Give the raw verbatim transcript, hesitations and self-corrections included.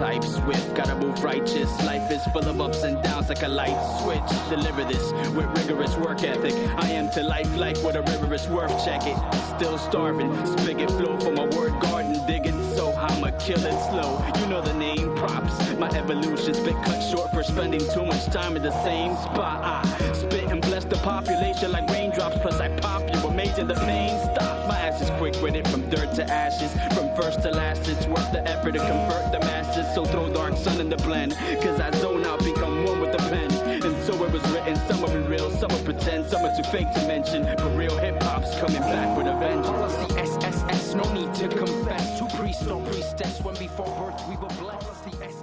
type, swift, gotta move righteous. Life is full of ups and downs like a light switch. Deliver this with rigorous work ethic. I am to life like what a river is worth, check it. Still starving, spigot flow for my word garden digging. So I'ma kill it slow, you know the name, props. My evolution's been cut short for spending too much time in the same spot. I spit and bless the population like raindrops, plus I pop you, amazing the pain stop. My ass is quick with it, from dirt to ashes, from first to last. It's worth the effort to convert the masses. So throw Dark Sun in the blend, cause I zone out, become one with the pen. And so it was written, some are real, some are pretend, some are too fake to mention. But real hip-hop's coming back with a vengeance. Policy S S S, no need to confess. Two priests, no priestess, when before birth we were blessed. The S